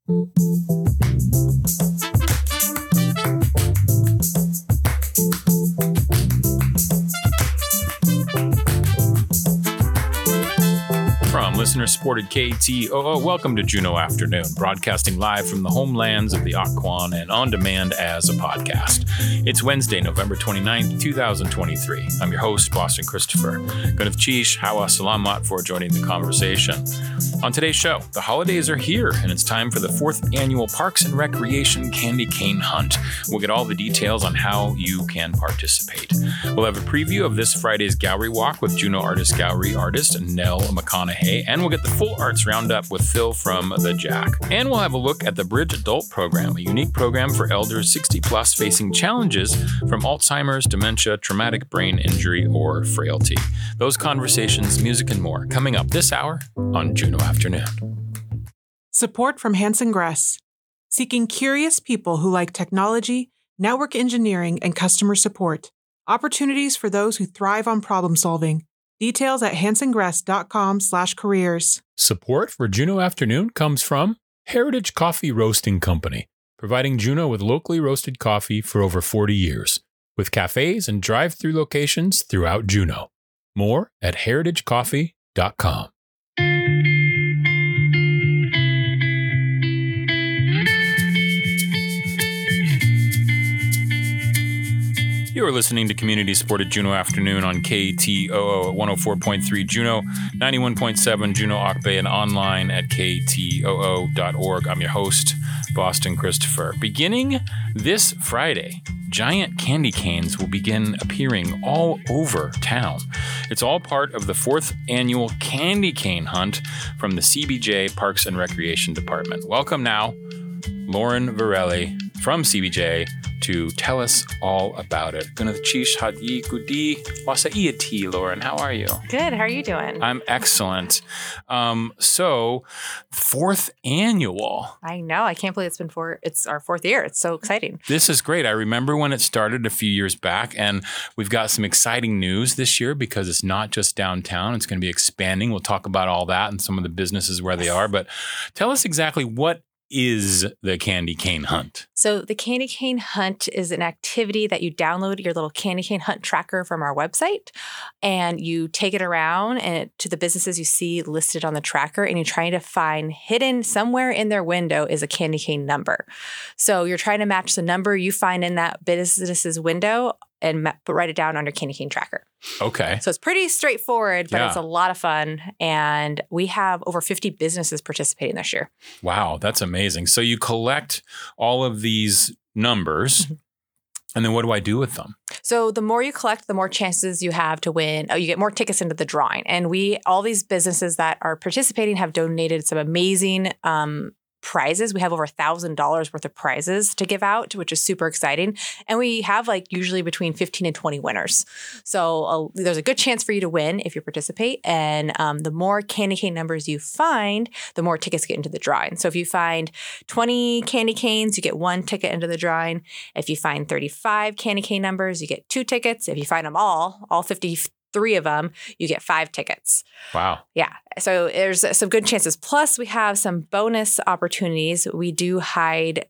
From listener-supported KTOO, welcome to Juneau Afternoon, broadcasting live from the homelands of the Occoquan and on demand as a podcast. It's Wednesday, November 29th, 2023. I'm your host, Boston Christopher. Gunav Chish, Hawa Salamat for joining the conversation. On today's show, the holidays are here, and it's time for the 4th annual Parks and Recreation Candy Cane Hunt. We'll get all the details on how you can participate. We'll have a preview of this Friday's gallery walk with Juneau Artist Gallery artist Nell McConaughey, and we'll get the full arts roundup with Phil from The Jack. And we'll have a look at the Bridge Adult Program, a unique program for elders 60 plus facing challenges from Alzheimer's, dementia, traumatic brain injury, or frailty. Those conversations, music, and more coming up this hour on Juneau Afternoon. Support from Hanson Gress, seeking curious people who like technology, network engineering, and customer support. Opportunities for those who thrive on problem solving. Details at hansongress.com/careers. Support for Juneau Afternoon comes from Heritage Coffee Roasting Company, providing Juneau with locally roasted coffee for over 40 years, with cafes and drive-through locations throughout Juneau. More at heritagecoffee.com. You're listening to community-supported Juneau Afternoon on KTOO at 104.3 Juneau, 91.7 Juneau Ocbay, and online at ktoo.org. I'm your host, Boston Christopher. Beginning this Friday, giant candy canes will begin appearing all over town. It's all part of the 4th annual Candy Cane Hunt from the CBJ Parks and Recreation Department. Welcome now, Lauren Varelli from CBJ, to tell us all about it. Gunav Chish Hadi Gudi Wasaiyati, Lauren. How are you? Good. How are you doing? I'm excellent. So 4th annual. I know. I can't believe it's our 4th year. It's so exciting. This is great. I remember when it started a few years back, and we've got some exciting news this year because it's not just downtown. It's going to be expanding. We'll talk about all that and some of the businesses where they are. But tell us exactly what is the Candy Cane Hunt? So the Candy Cane Hunt is an activity that you download your little Candy Cane Hunt tracker from our website, and you take it around and to the businesses you see listed on the tracker, and you're trying to find hidden somewhere in their window is a candy cane number. So you're trying to match the number you find in that business's window and write it down on your candy cane tracker. Okay. So it's pretty straightforward, but It's a lot of fun. And we have over 50 businesses participating this year. Wow, that's amazing. So you collect all of these numbers, and then what do I do with them? So the more you collect, the more chances you have to win. You get more tickets into the drawing. And all these businesses that are participating have donated some amazing prizes. We have over $1,000 worth of prizes to give out, which is super exciting. And we have usually between 15 and 20 winners. So there's a good chance for you to win if you participate. And the more candy cane numbers you find, the more tickets get into the drawing. So if you find 20 candy canes, you get 1 ticket into the drawing. If you find 35 candy cane numbers, you get 2 tickets. If you find them all 53 of them, you get 5 tickets. Wow. Yeah. So there's some good chances. Plus, we have some bonus opportunities. We do hide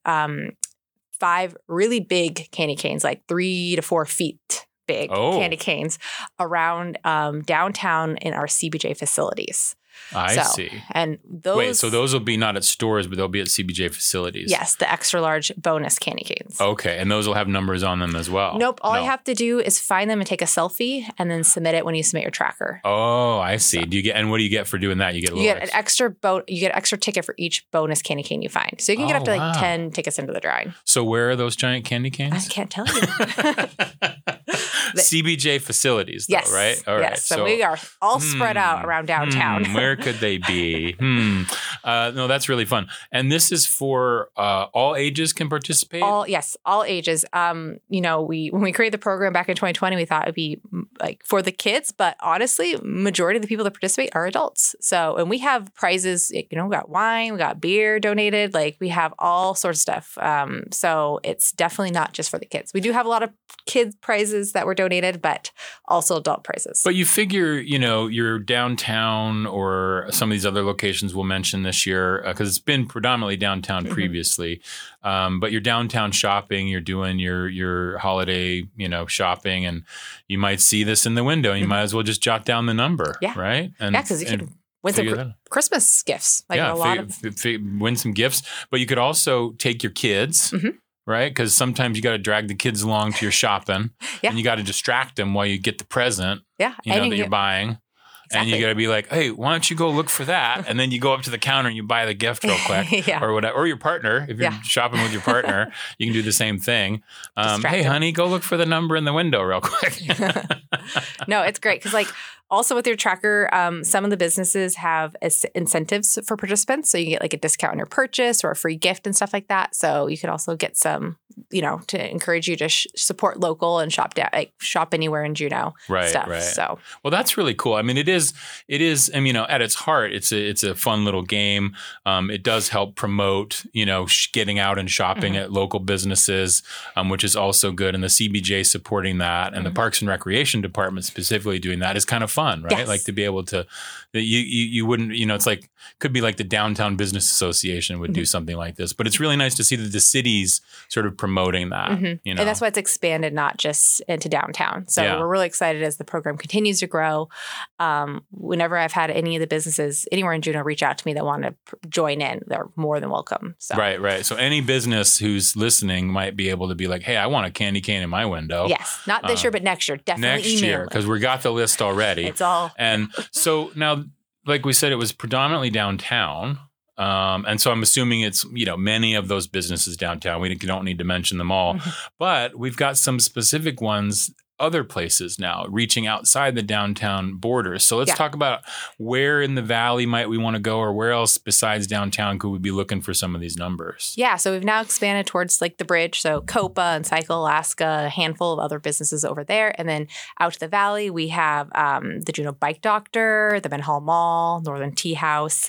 5 really big candy canes, like 3 to 4 feet big candy canes around downtown in our CBJ facilities. I see. And those... Wait, so those will be not at stores, but they'll be at CBJ facilities? Yes, the extra large bonus candy canes. Okay, and those will have numbers on them as well? Nope. All you have to do is find them and take a selfie and then submit it when you submit your tracker. Oh, I see. So, what do you get for doing that? You get an extra ticket for each bonus candy cane you find. So you can get up to 10 tickets into the drawing. So where are those giant candy canes? I can't tell you. CBJ facilities, though, yes. Right? All yes. right. So we are all spread out around downtown. Where could they be? No, that's really fun. And this is for all ages can participate? All ages. When we created the program back in 2020, we thought it would be for the kids, but honestly, majority of the people that participate are adults. So, and we have prizes, we got wine, we got beer donated, we have all sorts of stuff. So it's definitely not just for the kids. We do have a lot of kids prizes that were donated, but also adult prizes. But you figure, you're downtown or or some of these other locations we'll mention this year, because it's been predominantly downtown previously. But you're downtown shopping, you're doing your holiday, shopping, and you might see this in the window, and you might as well just jot down the number, right? And, because you can win some Christmas gifts. Win some gifts. But you could also take your kids, right? Because sometimes you got to drag the kids along to your shopping, and you got to distract them while you get the present, that you're buying. Exactly. And you got to be like, hey, why don't you go look for that? And then you go up to the counter and you buy the gift real quick, or whatever. Or your partner, if you're shopping with your partner, you can do the same thing. Hey, honey, go look for the number in the window real quick. No, it's great because also with your tracker, some of the businesses have incentives for participants. So you get a discount on your purchase or a free gift and stuff like that. So you could also get some, to encourage you to support local and shop anywhere in Juneau stuff. Right. So, well, that's really cool. I mean, it is, at its heart, it's a fun little game. It does help promote, getting out and shopping at local businesses, which is also good. And the CBJ supporting that, and the Parks and Recreation Department specifically doing that is kind of fun, right? Yes. Like to be able to, you wouldn't, it's could be like the Downtown Business Association would do something like this, but it's really nice to see that the city's sort of promoting that, And that's why it's expanded not just into downtown. So we're really excited as the program continues to grow. Whenever I've had any of the businesses anywhere in Juneau reach out to me that want to join in, they're more than welcome. So. Right. So any business who's listening might be able to be like, hey, I want a candy cane in my window. Yes. Not this year, but next year. Definitely next year, because we got the list already. It's all. And so now, like we said, it was predominantly downtown. And so I'm assuming it's, many of those businesses downtown. We don't need to mention them all, but we've got some specific ones other places now, reaching outside the downtown borders. So let's talk about where in the valley might we want to go, or where else besides downtown could we be looking for some of these numbers? Yeah, so we've now expanded towards the bridge. So Copa and Cycle Alaska, a handful of other businesses over there. And then out to the valley, we have the Juneau Bike Doctor, the Ben Hall Mall, Northern Tea House,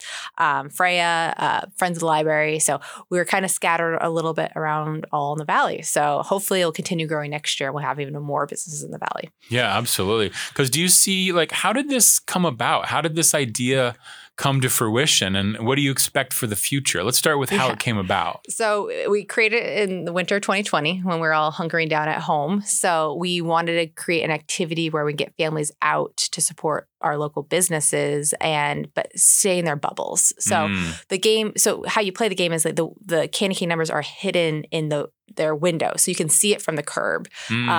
Freya, Friends of the Library. So we were kind of scattered a little bit around all in the valley. So hopefully it'll continue growing next year. We'll have even more businesses in the valley. Yeah, absolutely. Because do you see, how did this come about? How did this idea come to fruition, and what do you expect for the future? Let's start with how it came about. So we created it in the winter of 2020 when we were all hunkering down at home. So we wanted to create an activity where we get families out to support our local businesses but stay in their bubbles. So the game, how you play the game is the candy cane numbers are hidden in their window, so you can see it from the curb.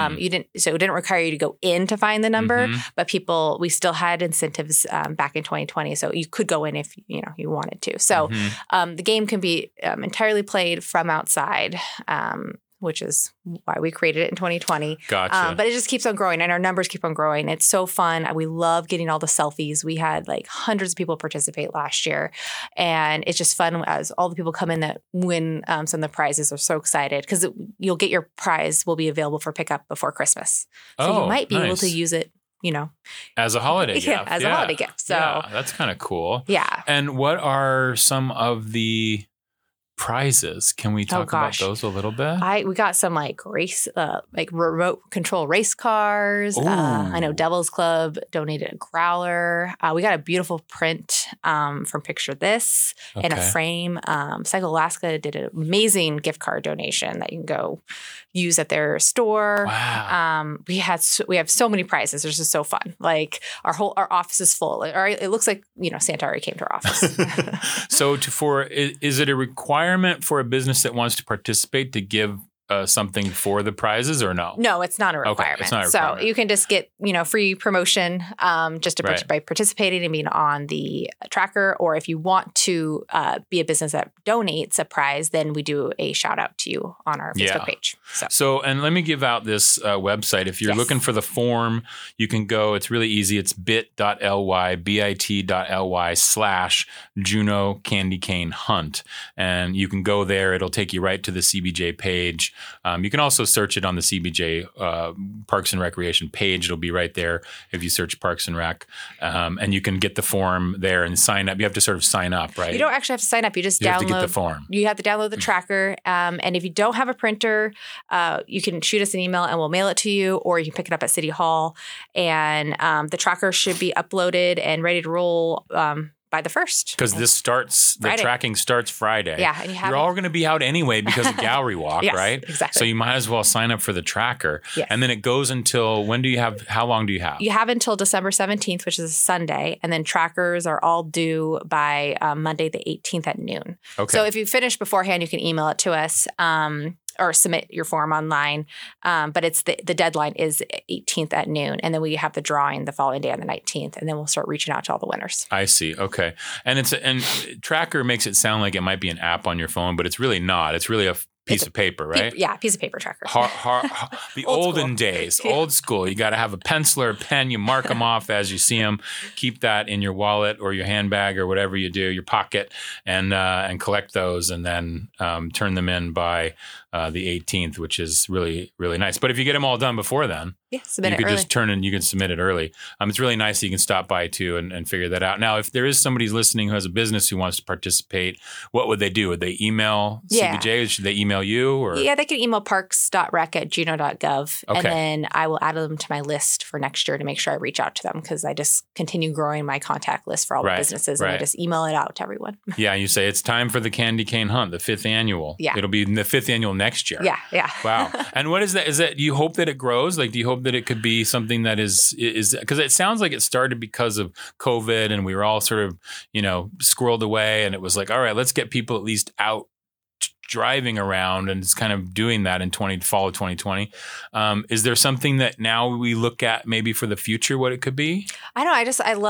It didn't require you to go in to find the number, but we still had incentives back in 2020, so you could go in if you wanted to. So the game can be entirely played from outside. Which is why we created it in 2020. Gotcha. But it just keeps on growing, and our numbers keep on growing. It's so fun. We love getting all the selfies. We had hundreds of people participate last year, and it's just fun as all the people come in that win some of the prizes. Are so excited because you'll get your prize will be available for pickup before Christmas. So you might be able to use it, as a holiday gift. Yeah, as a holiday gift. So that's kind of cool. Yeah. And what are some of the prizes? Can we talk about those a little bit? We got some race, remote control race cars. I know Devil's Club donated a growler. We got a beautiful print from Picture This in a frame. Cycle Alaska did an amazing gift card donation that you can go use at their store. Wow. We have so many prizes. It's just so fun. Our office is full. It looks like Santa already came to our office. So is it a requirement for a business that wants to participate to give something for the prizes, or no? No, it's not a requirement. Okay, it's not a requirement. So you can just get free promotion just by participating and being on the tracker. Or if you want to be a business that donates a prize, then we do a shout out to you on our Facebook page. So and let me give out this website. If you're looking for the form, you can go. It's really easy. It's bit.ly/Juneau Candy Cane Hunt, and you can go there. It'll take you right to the CBJ page. You can also search it on the CBJ Parks and Recreation page. It'll be right there if you search Parks and Rec. And you can get the form there and sign up. You have to sort of sign up, right? You don't actually have to sign up. You just have to get the form. You have to download the tracker. And if you don't have a printer, you can shoot us an email and we'll mail it to you, or you can pick it up at City Hall. And the tracker should be uploaded and ready to roll by the 1st. Because the tracking starts Friday. Yeah. And you're all going to be out anyway because of Gallery Walk, yes, right? Exactly. So you might as well sign up for the tracker. Yes. And then it goes until, how long do you have? You have until December 17th, which is a Sunday. And then trackers are all due by Monday the 18th at noon. Okay. So if you finish beforehand, you can email it to us. Or submit your form online. But it's the deadline is 18th at noon. And then we have the drawing the following day on the 19th. And then we'll start reaching out to all the winners. I see. Okay. And Tracker makes it sound like it might be an app on your phone, but it's really not. It's really a piece of paper, right? Piece of paper tracker. The olden days, old school. You got to have a pencil or a pen. You mark them off as you see them. Keep that in your wallet or your handbag or whatever you do, your pocket, and collect those, and then turn them in by the 18th, which is really, really nice. But if you get them all done before then, submit it early. Just you can submit it early. It's really nice that you can stop by too and figure that out. Now, if there is somebody listening who has a business who wants to participate, what would they do? Would they email CBJ? Should they email you? Or? Yeah, they can email parks.rec@juneau.gov. Okay. And then I will add them to my list for next year to make sure I reach out to them, because I just continue growing my contact list for all the businesses, and I just email it out to everyone. Yeah, you say it's time for the Candy Cane Hunt, the 5th annual. Yeah. It'll be the 5th annual next year. Yeah. Wow. And what is that? Is that, do you hope that it grows? Like, do you hope that it could be something that is because it sounds like it started because of COVID and we were all sort of, squirreled away, and it was like, all right, let's get people at least out driving around, and it's kind of doing that in fall of 2020. Is there something that now we look at maybe for the future, what it could be? I know.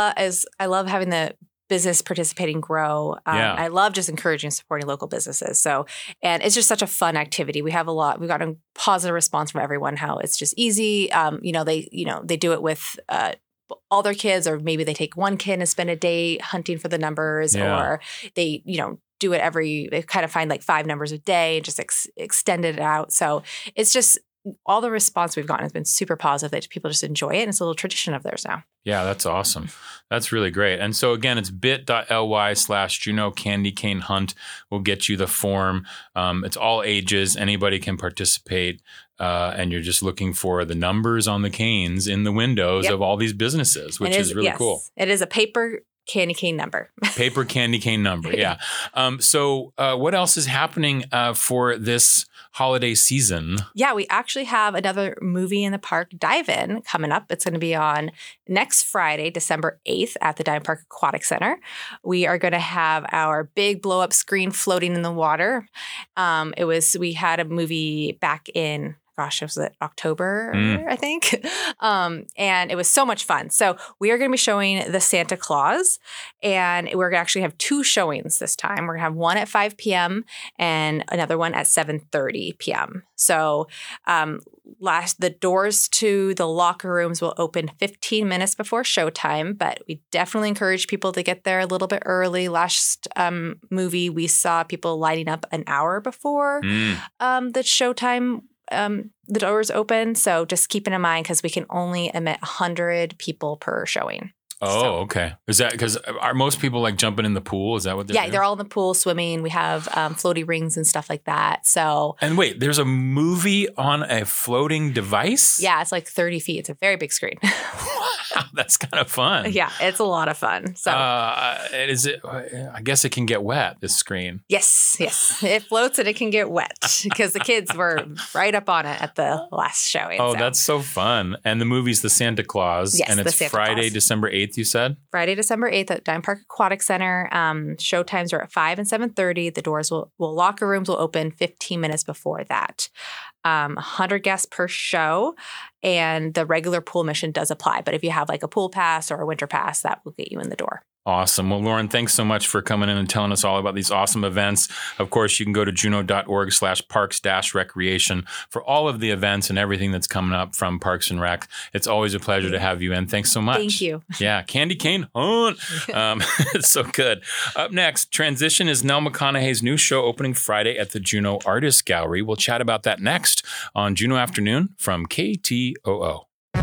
I love having the business participating grow. I love just encouraging, supporting local businesses. And it's just such a fun activity. We've got a positive response from everyone, how it's just easy. They do it with, all their kids, or maybe they take one kid and spend a day hunting for the numbers, or they, do it they kind of find like 5 numbers a day and just extend it out. So it's just, all the response we've gotten has been super positive, that people just enjoy it. And it's a little tradition of theirs now. Yeah, that's awesome. That's really great. And so again, it's bit.ly/Juneau Candy Cane Hunt will get you the form. It's all ages. Anybody can participate. And you're just looking for the numbers on the canes in the windows of all these businesses, which is really cool. It is a paper candy cane number. Paper candy cane number. Yeah. So what else is happening for this holiday season? Yeah, we actually have another movie in the park, Dive In, coming up. It's going to be on next Friday, December 8th at the Diamond Park Aquatic Center. We are going to have our big blow up screen floating in the water. We had a movie back in, was it October, I think? And it was so much fun. So we are going to be showing The Santa Claus, and we're going to actually have 2 showings this time. We're going to have one at 5 p.m. and another one at 7:30 p.m. So the doors to the locker rooms will open 15 minutes before showtime, but we definitely encourage people to get there a little bit early. Last movie, we saw people lining up an hour before the showtime. The doors open. So just keep it in mind, because we can only admit 100 people per showing. Oh, okay. Is that because are most people like jumping in the pool? Is that what they're doing? Yeah, they're all in the pool swimming. We have floaty rings and stuff like that. So. And wait, there's a movie on a floating device? Yeah, it's like 30 feet. It's a very big screen. Wow, that's kind of fun. Yeah, it's a lot of fun. So. I guess it can get wet, this screen. Yes. It floats and it can get wet, because the kids were right up on it at the last showing. Oh, that's so fun. And the movie's The Santa Claus. Yes, and it's Friday, December 8th. You said? Friday, December 8th at Diamond Park Aquatic Center. Show times are at 5 and 7:30. The doors locker rooms will open 15 minutes before that. 100 guests per show, and the regular pool admission does apply. But if you have like a pool pass or a winter pass, that will get you in the door. Awesome. Well, Lauren, thanks so much for coming in and telling us all about these awesome events. Of course, you can go to juneau.org/parks-recreation for all of the events and everything that's coming up from Parks and Rec. It's always a pleasure to have you in. Thanks so much. Thank you. Yeah. Candy Cane Hunt. It's so good. Up next, Transition is Nell McConaughey's new show opening Friday at the Juneau Artist Gallery. We'll chat about that next on Juneau Afternoon from KTOO.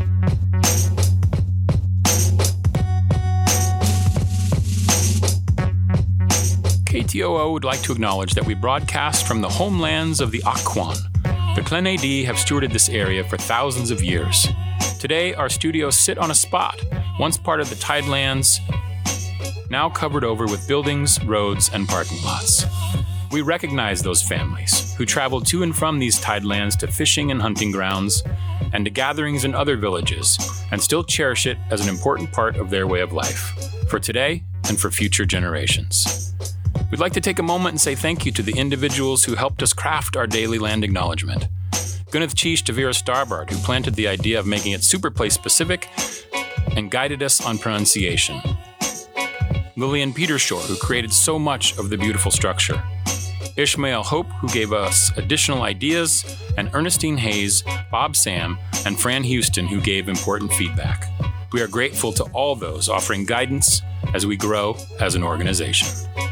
KTOO would like to acknowledge that we broadcast from the homelands of the Occoquan. The Clenay have stewarded this area for thousands of years. Today, our studios sit on a spot, once part of the Tidelands, now covered over with buildings, roads, and parking lots. We recognize those families who travel to and from these tidelands to fishing and hunting grounds and to gatherings in other villages and still cherish it as an important part of their way of life for today and for future generations. We'd like to take a moment and say thank you to the individuals who helped us craft our daily land acknowledgement. Gunneth Chish to Vera Starbard, who planted the idea of making it super place specific and guided us on pronunciation. Lillian Petershore, who created so much of the beautiful structure. Ishmael Hope, who gave us additional ideas, and Ernestine Hayes, Bob Sam, and Fran Houston, who gave important feedback. We are grateful to all those offering guidance as we grow as an organization.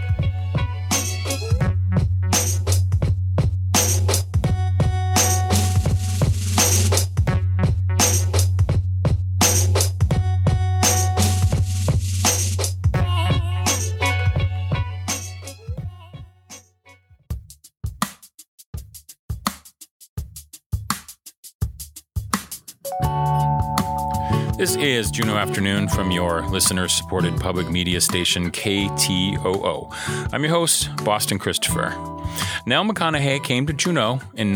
This is Juneau Afternoon from your listener-supported public media station, KTOO. I'm your host, Boston Christopher. Nell McConaughey came to Juneau in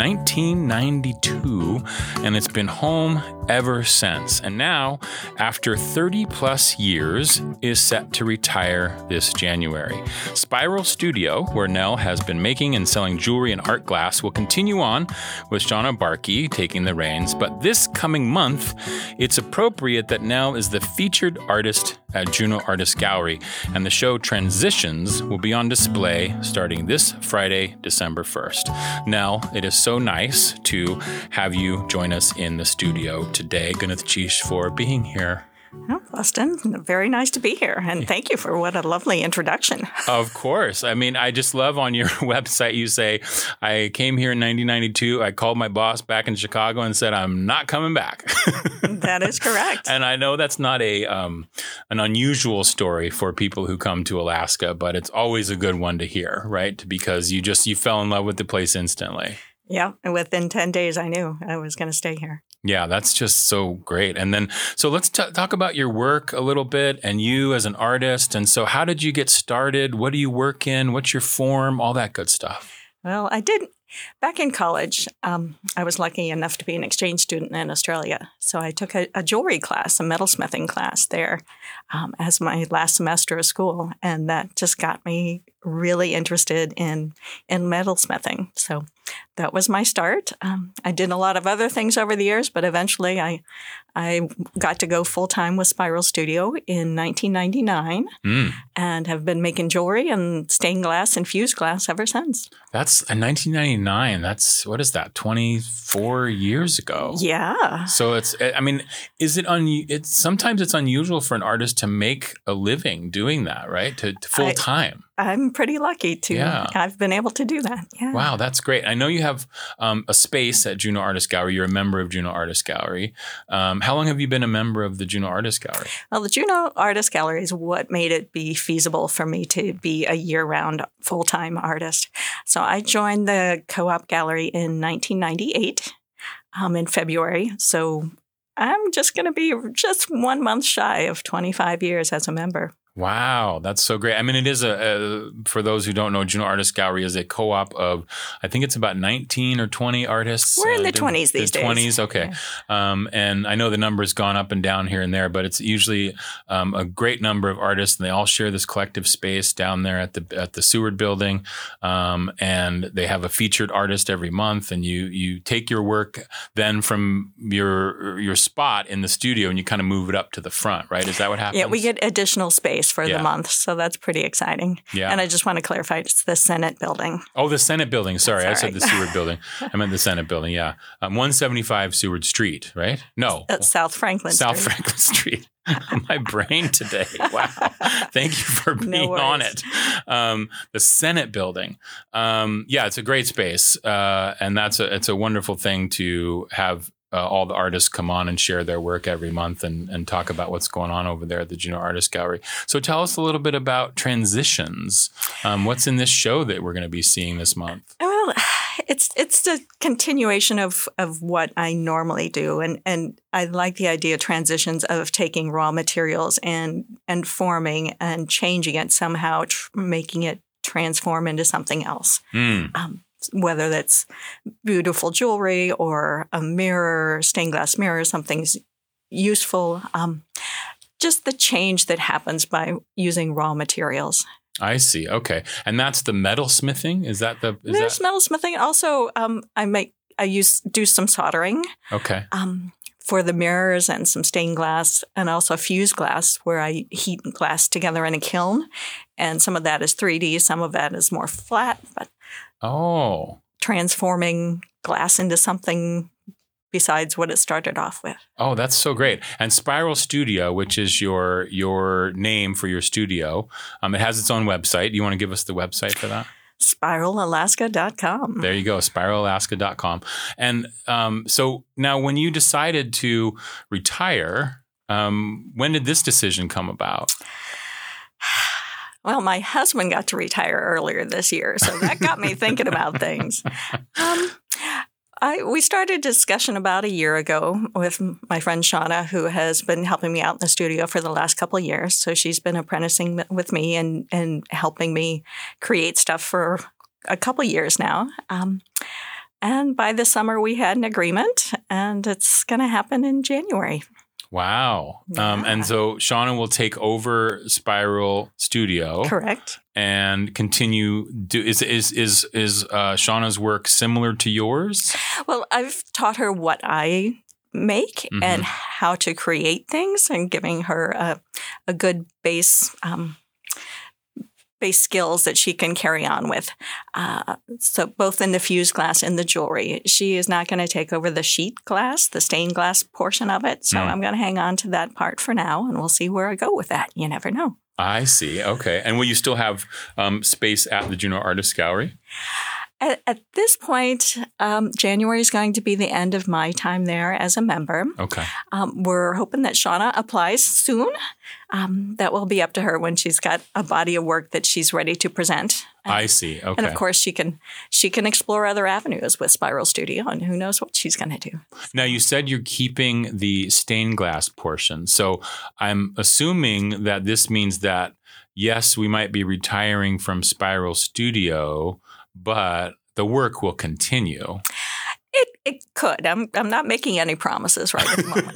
1992, and it's been home ever since. And now, after 30-plus years, is set to retire this January. Spiral Studio, where Nell has been making and selling jewelry and art glass, will continue on with Shauna Barkey taking the reins. But this coming month, it's appropriate that Nell is the featured artist at Juneau Artist Gallery, and the show Transitions will be on display starting this Friday, December 1st. Nell, it is so nice to have you join us in the studio today. Gunneth Chish for being here. Oh, Boston, very nice to be here. And thank you for what a lovely introduction. Of course. I mean, I just love on your website, you say, I came here in 1992. I called my boss back in Chicago and said, I'm not coming back. That is correct. And I know that's not an unusual story for people who come to Alaska, but it's always a good one to hear, right? Because you fell in love with the place instantly. Yeah. And within 10 days, I knew I was going to stay here. Yeah, that's just so great. And then, so let's talk about your work a little bit and you as an artist. And so how did you get started? What do you work in? What's your form? All that good stuff. Well, I did. Back in college, I was lucky enough to be an exchange student in Australia. So I took a jewelry class, a metalsmithing class there as my last semester of school. And that just got me really interested in metalsmithing. So that was my start. I did a lot of other things over the years, but eventually I got to go full-time with Spiral Studio in 1999 and have been making jewelry and stained glass and fused glass ever since. That's in 1999. That's, what is that, 24 years ago? Yeah. So sometimes it's unusual for an artist to make a living doing that, right? To full time. I'm pretty lucky to. Yeah. I've been able to do that. Yeah. Wow, that's great. I know you have a space at Juneau Artist Gallery. You're a member of Juneau Artist Gallery. How long have you been a member of the Juneau Artist Gallery? Well, the Juneau Artist Gallery is what made it be feasible for me to be a year-round full-time artist. So I joined the Co-op Gallery in 1998 in February. So I'm just going to be just 1 month shy of 25 years as a member. Wow, that's so great. I mean, it is for those who don't know, Juneau Artist Gallery is a co-op of, I think it's about 19 or 20 artists. We're in the 20s these days. 20s, okay. Yeah. And I know the number's gone up and down here and there, but it's usually a great number of artists, and they all share this collective space down there at the Seward Building. And they have a featured artist every month, and you take your work then from your spot in the studio and you kind of move it up to the front, right? Is that what happens? Yeah, we get additional space for the month. So that's pretty exciting. Yeah. And I just want to clarify, it's the Senate Building. Oh, the Senate Building. Sorry, I said the Seward Building. I meant the Senate Building, yeah. 175 Seward Street, right? No. South Franklin Street. South Franklin Street. My brain today. Wow. Thank you for being on it. The Senate Building. Yeah, it's a great space. And it's a wonderful thing to have all the artists come on and share their work every month and talk about what's going on over there at the Juneau Artist Gallery. So tell us a little bit about Transitions. What's in this show that we're going to be seeing this month? Well, It's a continuation of what I normally do, and I like the idea of transitions of taking raw materials and forming and changing it somehow, making it transform into something else. Whether that's beautiful jewelry or a mirror, stained glass mirror, something's useful. Just the change that happens by using raw materials. I see. Okay. And that's the metalsmithing? There's metalsmithing. Also, I do some soldering. Okay. For the mirrors and some stained glass and also fused glass where I heat glass together in a kiln. And some of that is 3D. Some of that is more flat, but transforming glass into something besides what it started off with. Oh, that's so great. And Spiral Studio, which is your name for your studio, it has its own website. Do you want to give us the website for that? SpiralAlaska.com. There you go, SpiralAlaska.com. And so now when you decided to retire, when did this decision come about? Well, my husband got to retire earlier this year, so that got me thinking about things. We started a discussion about a year ago with my friend Shauna, who has been helping me out in the studio for the last couple of years. So she's been apprenticing with me and helping me create stuff for a couple of years now. And by the summer, we had an agreement, and it's going to happen in January. Wow. Yeah. And so Shauna will take over Spiral Studio. Correct. And continue. Is Shauna's work similar to yours? Well, I've taught her what I make and how to create things, and giving her a good base skills that she can carry on with. So both in the fused glass and the jewelry. She is not going to take over the sheet glass, the stained glass portion of it. So I'm going to hang on to that part for now, and we'll see where I go with that. You never know. I see. Okay. And will you still have space at the Juneau Artist Gallery? At this point, January is going to be the end of my time there as a member. Okay. We're hoping that Shauna applies soon. That will be up to her when she's got a body of work that she's ready to present. I see. Okay. And of course, she can explore other avenues with Spiral Studio, and who knows what she's going to do. Now, you said you're keeping the stained glass portion. So I'm assuming that this means that, yes, we might be retiring from Spiral Studio, but the work will continue. It could. I'm not making any promises right at the moment.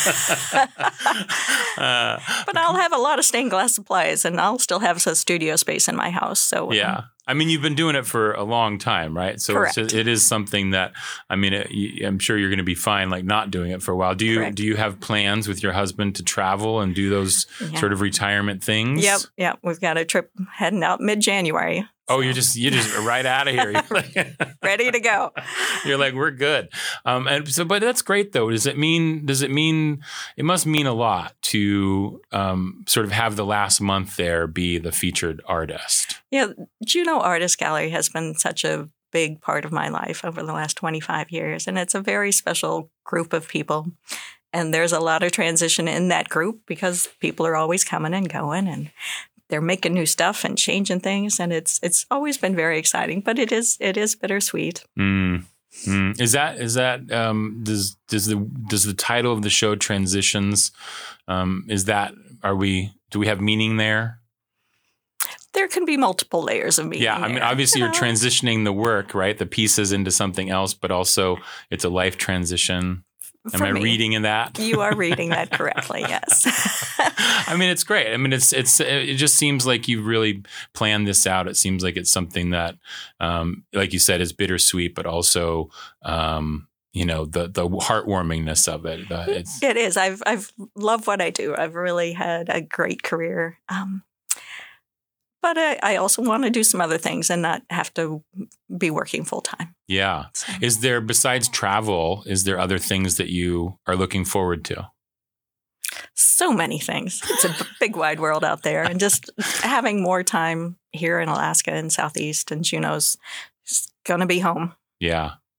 But I'll have a lot of stained glass supplies, and I'll still have some studio space in my house. So yeah. I mean, you've been doing it for a long time, right? So it is something that, I mean, I'm sure you're going to be fine, like not doing it for a while. Do you have plans with your husband to travel and do those sort of retirement things? Yep. We've got a trip heading out mid-January. Oh, you're just right out of here. Ready to go. You're like, we're good. But that's great though. Does it mean it must mean a lot to sort of have the last month there be the featured artist? Yeah, Juneau Artist Gallery has been such a big part of my life over the last 25 years. And it's a very special group of people. And there's a lot of transition in that group because people are always coming and going, and they're making new stuff and changing things, and it's always been very exciting. But it is bittersweet. Is that does the title of the show Transitions? Do we have meaning there? There can be multiple layers of meaning. Yeah, I mean, obviously you're transitioning the work, right? The pieces into something else, but also it's a life transition. Am I reading in that? You are reading that correctly, yes. I mean, it's great. I mean, it just seems like you've really planned this out. It seems like it's something that, like you said, is bittersweet, but also, the heartwarmingness of it. It is. I've loved what I do. I've really had a great career. But I also want to do some other things and not have to be working full time. Yeah. So. Is there, besides travel, is there other things that you are looking forward to? So many things. It's a big wide world out there. And just having more time here in Alaska and Southeast and Juneau's going to be home. Yeah.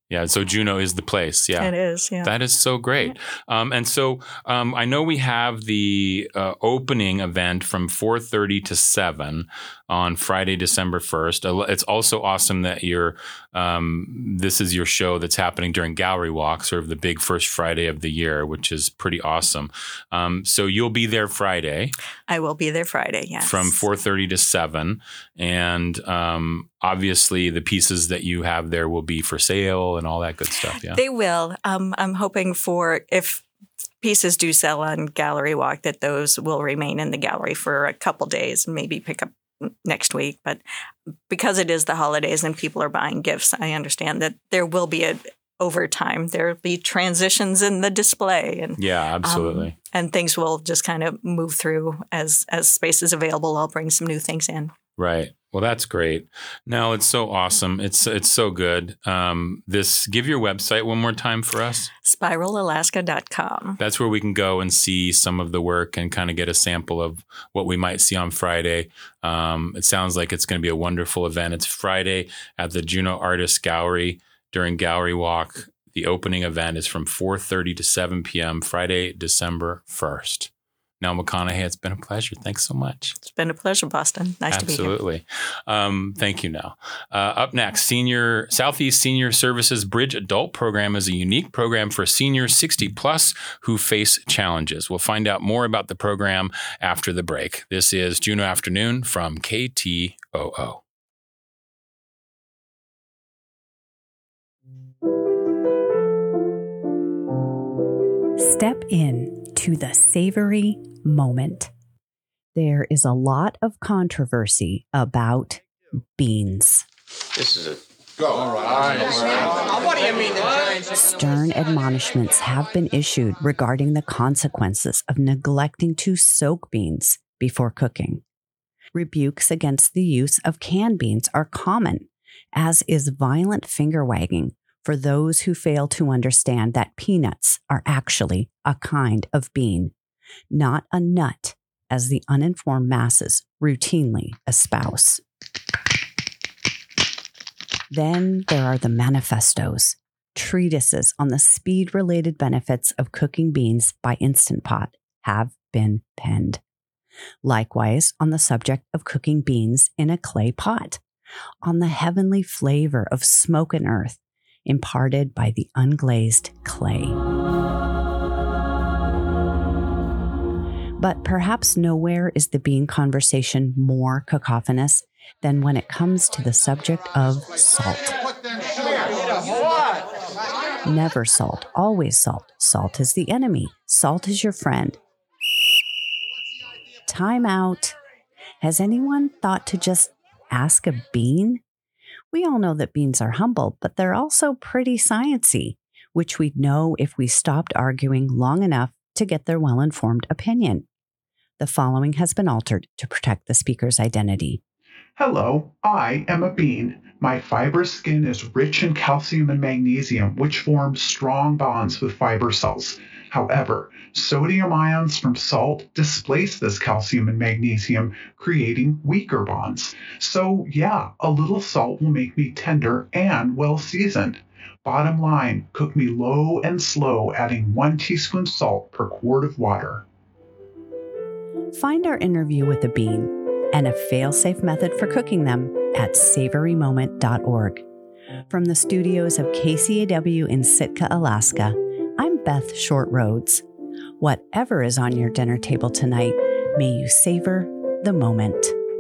Yeah, so Juneau is the place. Yeah, It is. Yeah. that is so great. And so I know we have the opening event from 4:30 to 7 on Friday, December 1st. It's also awesome that this is your show that's happening during Gallery Walk, sort of the big first Friday of the year, which is pretty awesome. So you'll be there Friday. I will be there Friday, yes. From 4:30 to 7. And obviously the pieces that you have there will be for sale and all that good stuff. Yeah, They will. I'm hoping for, if pieces do sell on Gallery Walk, that those will remain in the gallery for a couple days, maybe pick up next week. But because it is the holidays and people are buying gifts, I understand that there will be over time, there will be transitions in the display. And yeah, absolutely. And things will just kind of move through as space is available. I'll bring some new things in. Right. Well, that's great. No, it's so awesome. It's so good. Give your website one more time for us. SpiralAlaska.com. That's where we can go and see some of the work and kind of get a sample of what we might see on Friday. It sounds like it's going to be a wonderful event. It's Friday at the Juneau Artists Gallery during Gallery Walk. The opening event is from 4:30 to 7 p.m. Friday, December 1st. Nell McConaughey, it's been a pleasure. Thanks so much. It's been a pleasure, Boston. Nice to be here. Absolutely. Thank you, Nell. Up next, Southeast Senior Services Bridge Adult Program is a unique program for seniors 60 plus who face challenges. We'll find out more about the program after the break. This is Juneau Afternoon from KTOO. Step in to the savory moment. There is a lot of controversy about beans. This is a go. All right. What do you mean? Stern admonishments have been issued regarding the consequences of neglecting to soak beans before cooking. Rebukes against the use of canned beans are common, as is violent finger wagging for those who fail to understand that peanuts are actually a kind of bean, not a nut, as the uninformed masses routinely espouse. Then there are the manifestos, treatises on the speed-related benefits of cooking beans by Instant Pot have been penned. Likewise, on the subject of cooking beans in a clay pot, on the heavenly flavor of smoke and earth imparted by the unglazed clay. But perhaps nowhere is the bean conversation more cacophonous than when it comes to the subject of salt. Never salt, always salt. Salt is the enemy. Salt is your friend. Time out. Has anyone thought to just ask a bean? We all know that beans are humble, but they're also pretty sciencey, which we'd know if we stopped arguing long enough to get their well-informed opinion. The following has been altered to protect the speaker's identity. Hello, I am a bean. My fibrous skin is rich in calcium and magnesium, which form strong bonds with fiber cells. However, sodium ions from salt displace this calcium and magnesium, creating weaker bonds. So yeah, a little salt will make me tender and well seasoned. Bottom line, cook me low and slow, adding 1 teaspoon salt per quart of water. Find our interview with a bean and a fail-safe method for cooking them at savorymoment.org. From the studios of KCAW in Sitka, Alaska, I'm Beth Short Rhodes. Whatever is on your dinner table tonight, may you savor the moment.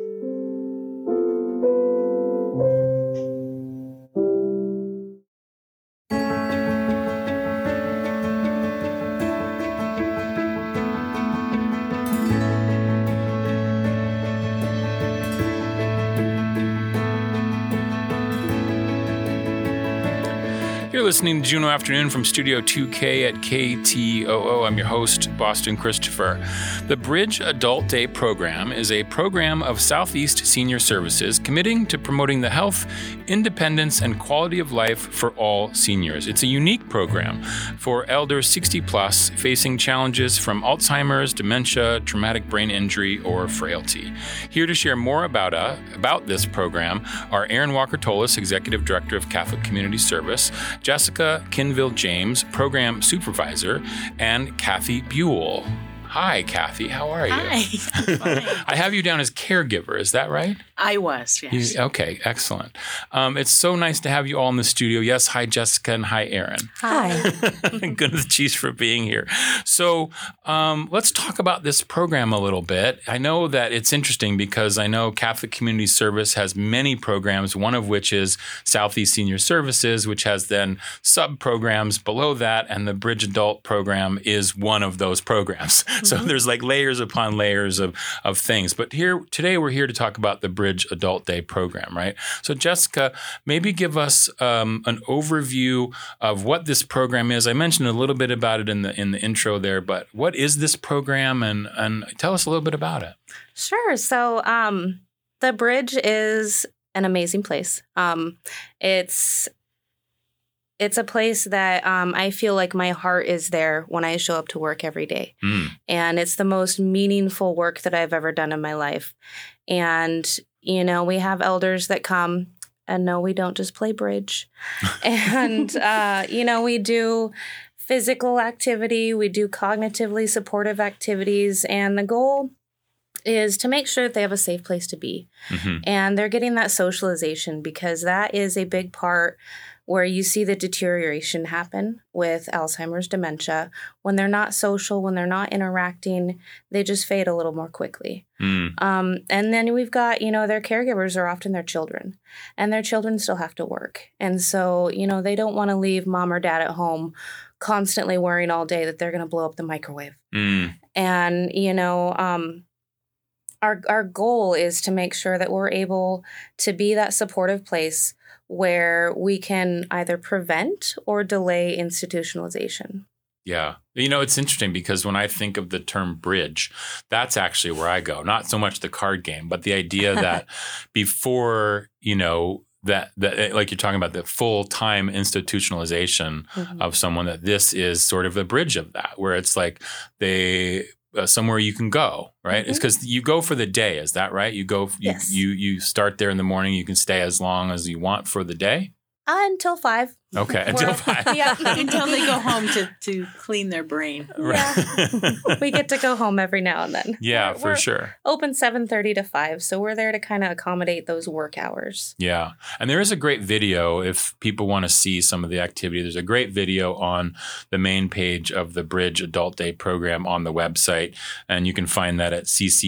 You're listening to Juneau Afternoon from Studio 2K at KTOO. I'm your host, Boston Christopher. The Bridge Adult Day program is a program of Southeast Senior Services committing to promoting the health, independence, and quality of life for all seniors. It's a unique program for elders 60 plus facing challenges from Alzheimer's, dementia, traumatic brain injury, or frailty. Here to share more about this program are Aaron Walker-Tolis, Executive Director of Catholic Community Service, Jessica Kinville-James, Program Supervisor, and Kathy Buell. Hi, Kathy. How are you? Hi. I have you down as caregiver. Is that right? I was, yes. Okay, excellent. It's so nice to have you all in the studio. Yes, hi, Jessica, and hi, Erin. Hi. Goodness, geez, for being here. So let's talk about this program a little bit. I know that it's interesting because I know Catholic Community Service has many programs, one of which is Southeast Senior Services, which has then sub-programs below that, and the Bridge Adult program is one of those programs. So there's like layers upon layers of things. But today we're here to talk about the Bridge Adult Day program, right? So Jessica, maybe give us an overview of what this program is. I mentioned a little bit about it in the intro there, but what is this program, and tell us a little bit about it. Sure. So the Bridge is an amazing place. It's a place that I feel like my heart is there when I show up to work every day. And it's the most meaningful work that I've ever done in my life. And, we have elders that come, and no, we don't just play bridge. And, we do physical activity, we do cognitively supportive activities, and the goal is to make sure that they have a safe place to be. And they're getting that socialization, because that is a big part where you see the deterioration happen with Alzheimer's dementia. When they're not social, when they're not interacting, they just fade a little more quickly. And then we've got, their caregivers are often their children, and their children still have to work. And so, they don't want to leave mom or dad at home constantly worrying all day that they're going to blow up the microwave. And, our goal is to make sure that we're able to be that supportive place where we can either prevent or delay institutionalization. Yeah. It's interesting because when I think of the term bridge, that's actually where I go. Not so much the card game, but the idea that before, that like you're talking about, the full-time institutionalization of someone, that this is sort of the bridge of that, where it's like somewhere you can go, right? It's because you go for the day. Is that right? You go, Yes. you start there in the morning. You can stay as long as you want for the day. Until 5. Okay, until 5. Yeah. Until they go home to clean their brain. Yeah. We get to go home every now and then. Yeah, for We're sure. Open 7:30 to 5, so we're there to kind of accommodate those work hours. Yeah. And there is a great video if people want to see some of the activity. There's a great video on the main page of the Bridge Adult Day program on the website, and you can find that at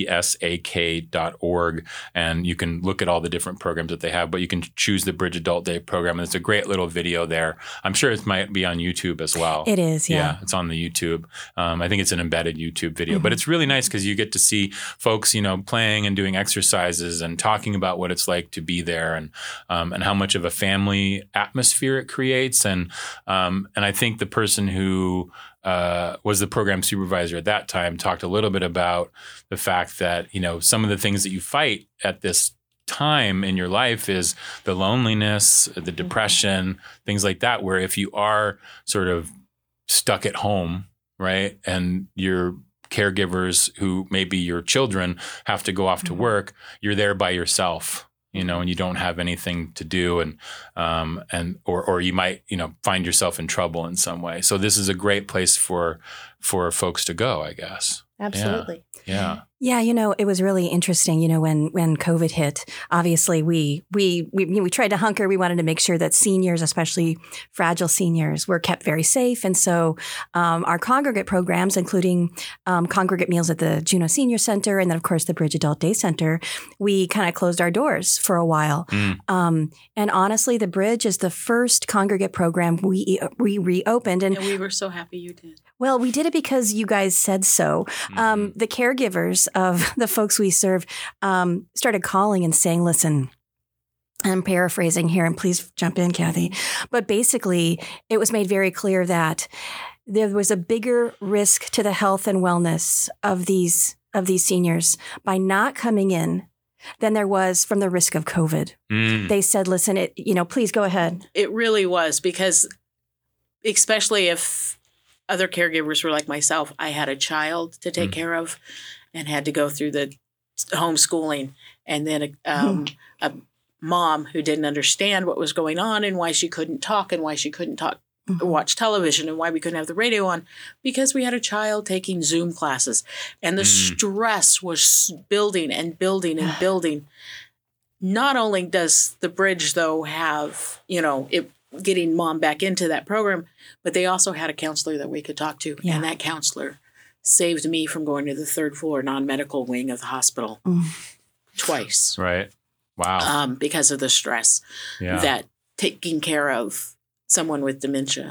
ccsak.org, and you can look at all the different programs that they have, but you can choose the Bridge Adult Day program, and it's a great little video there. I'm sure it might be on YouTube as well. It is, yeah. Yeah, it's on the YouTube. I think it's an embedded YouTube video, but it's really nice because you get to see folks, playing and doing exercises and talking about what it's like to be there, and how much of a family atmosphere it creates. And I think the person who was the program supervisor at that time talked a little bit about the fact that, some of the things that you fight at this time in your life is the loneliness, the depression, things like that, where if you are sort of stuck at home, right, and your caregivers, who may be your children, have to go off to work, you're there by yourself, and you don't have anything to do, and or you might, find yourself in trouble in some way. So this is a great place for folks to go, I guess. Absolutely. Yeah. Yeah, it was really interesting. When COVID hit, obviously we tried to hunker. We wanted to make sure that seniors, especially fragile seniors, were kept very safe. And so our congregate programs, including congregate meals at the Juneau Senior Center, and then of course the Bridge Adult Day Center, we kind of closed our doors for a while. And honestly, the Bridge is the first congregate program we reopened, and we were so happy you did. Well, we did it because you guys said so. The caregivers of the folks we serve started calling and saying, listen, I'm paraphrasing here, and please jump in, Kathy. But basically, it was made very clear that there was a bigger risk to the health and wellness of these seniors by not coming in than there was from the risk of COVID. They said, listen, please go ahead. It really was, because especially if other caregivers were like myself, I had a child to take care of and had to go through the homeschooling, and then mom who didn't understand what was going on and why she couldn't talk and why she couldn't talk, watch television, and why we couldn't have the radio on, because we had a child taking Zoom classes. And the stress was building and building and building. Not only does the Bridge, though, have, getting mom back into that program, but they also had a counselor that we could talk to. Yeah. And that counselor saved me from going to the third floor non-medical wing of the hospital twice. Right. Wow. Because of the stress that taking care of someone with dementia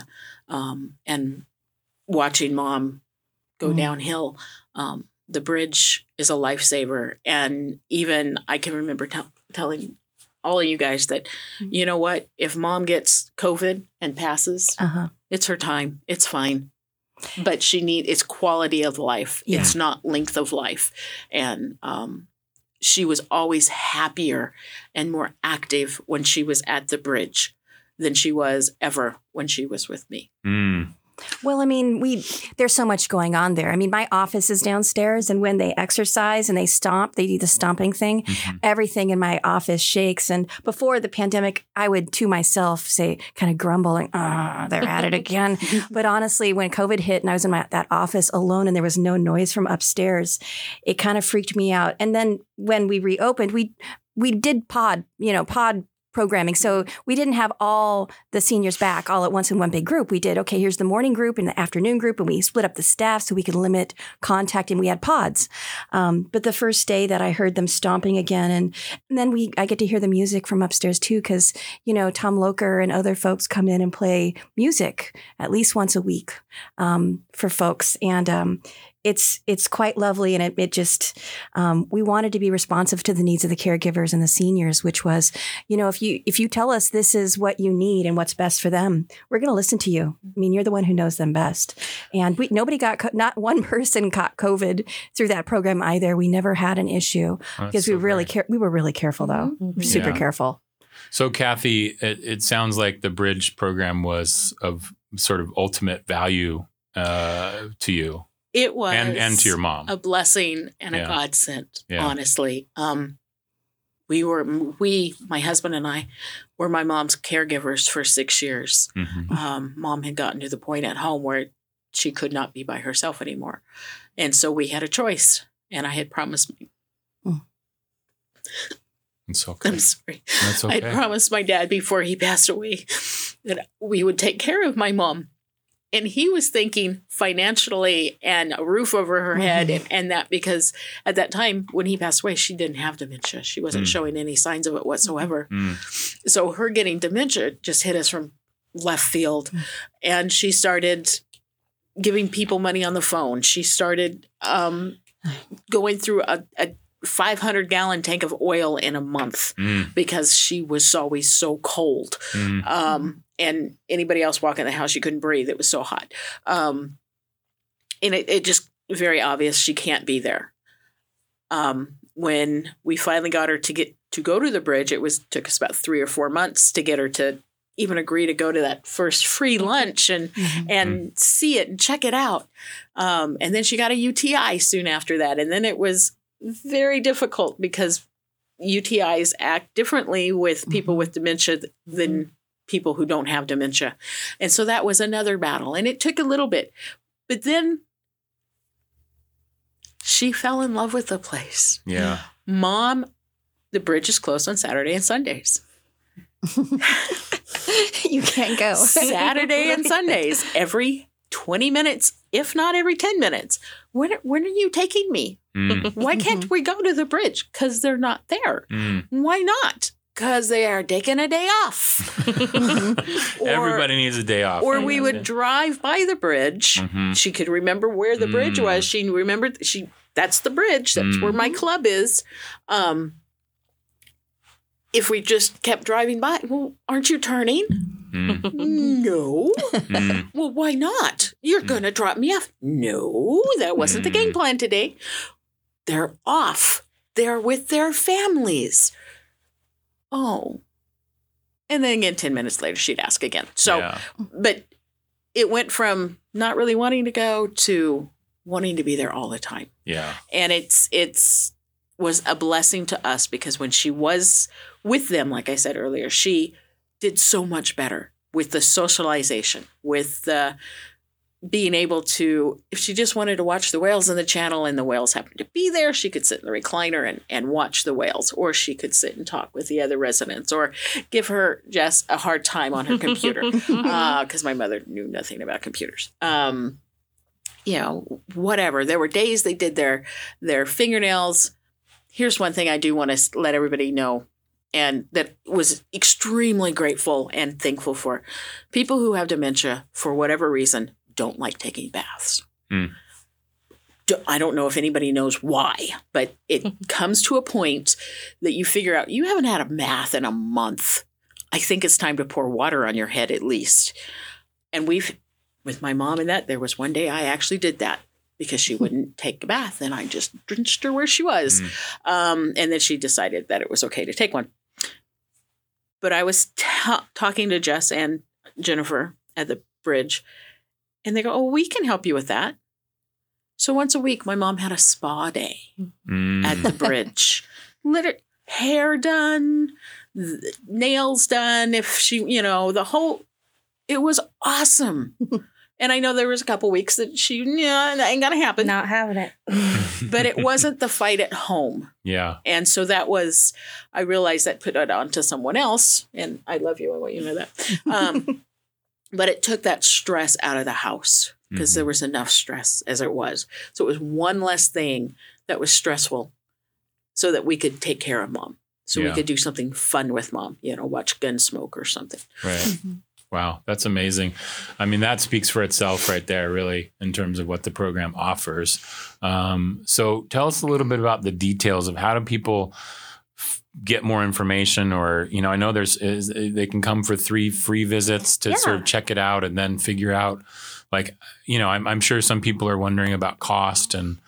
and watching mom go downhill. The Bridge is a lifesaver. And even I can remember telling all of you guys that, you know what, if mom gets COVID and passes, it's her time. It's fine. But it's quality of life. Yeah. It's not length of life. And she was always happier and more active when she was at the Bridge than she was ever when she was with me. Well, I mean, there's so much going on there. I mean, my office is downstairs, and when they exercise and they stomp, they do the stomping thing, everything in my office shakes. And before the pandemic, I would to myself say, kind of grumbling, they're at it again. But honestly, when COVID hit and I was in that office alone and there was no noise from upstairs, it kind of freaked me out. And then when we reopened, we did pod programming. So we didn't have all the seniors back all at once in one big group. We did, okay, here's the morning group and the afternoon group, and we split up the staff so we could limit contact, and we had pods. But the first day that I heard them stomping again, and then I get to hear the music from upstairs too, because, Tom Loker and other folks come in and play music at least once a week for folks. And it's quite lovely. And it just, we wanted to be responsive to the needs of the caregivers and the seniors, which was, if you tell us this is what you need and what's best for them, we're going to listen to you. I mean, you're the one who knows them best. And not one person caught COVID through that program either. We never had an issue because we were really careful though. We're super careful. So Kathy, it sounds like the Bridge program was of sort of ultimate value to you. It was. And to your mom. A blessing and a godsend, honestly. My husband and I were my mom's caregivers for 6 years. Mom had gotten to the point at home where she could not be by herself anymore. And so we had a choice. And I had promised It's okay. I'm sorry. That's okay. I promised my dad before he passed away that we would take care of my mom. And he was thinking financially and a roof over her head and that, because at that time when he passed away, she didn't have dementia. She wasn't showing any signs of it whatsoever. So her getting dementia just hit us from left field. And she started giving people money on the phone. She started going through a 500-gallon tank of oil in a month because she was always so cold. And anybody else walking in the house, she couldn't breathe. It was so hot. And it just very obvious she can't be there. When we finally got her to go to the Bridge, took us about 3 or 4 months to get her to even agree to go to that first free lunch and see it and check it out. And then she got a UTI soon after that. And then it was very difficult because UTIs act differently with people with dementia than people who don't have dementia. And so that was another battle. And it took a little bit. But then she fell in love with the place. Yeah. Mom, the Bridge is closed on Saturday and Sundays. You can't go. Saturday and Sundays, every 20 minutes, if not every 10 minutes. When are you taking me? Why can't we go to the Bridge? Because they're not there. Why not? Because they are taking a day off. Everybody needs a day off. Or we would drive by the Bridge. She could remember where the Bridge was. She remembered, that's the Bridge. That's where my club is. If we just kept driving by, well, aren't you turning? No. Well, why not? You're going to drop me off. No, that wasn't the game plan today. They're off. They're with their families. Oh. And then again, 10 minutes later, she'd ask again. So, but it went from not really wanting to go to wanting to be there all the time. Yeah. And it's was a blessing to us because when she was with them, like I said earlier, she did so much better with the socialization, with the being able to, if she just wanted to watch the whales in the channel and the whales happened to be there, she could sit in the recliner and watch the whales, or she could sit and talk with the other residents, or give her Jess a hard time on her computer because my mother knew nothing about computers. Whatever. There were days they did their fingernails. Here's one thing I do want to let everybody know, and that was extremely grateful and thankful for. People who have dementia, for whatever reason, don't like taking baths. I don't know if anybody knows why, but it comes to a point that you figure out you haven't had a bath in a month. I think it's time to pour water on your head at least. And with my mom and that, there was one day I actually did that because she wouldn't take a bath, and I just drenched her where she was. And then she decided that it was okay to take one. But I was talking to Jess and Jennifer at the bridge, and they go, "Oh, we can help you with that." So once a week, my mom had a spa day at the bridge. Hair done, nails done. If she, it was awesome. And I know there was a couple weeks that that ain't gonna happen. Not having it. But it wasn't the fight at home. Yeah. And so I realized that put it on to someone else. And I love you. I want you to know that. But it took that stress out of the house because there was enough stress as it was. So it was one less thing that was stressful so that we could take care of mom. So we could do something fun with mom, watch Gunsmoke or something. Right. Wow, that's amazing. I mean, that speaks for itself right there, really, in terms of what the program offers. So tell us a little bit about the details of how do people get more information, or, I know they can come for 3 free visits to sort of check it out and then figure out, I'm sure some people are wondering about cost and,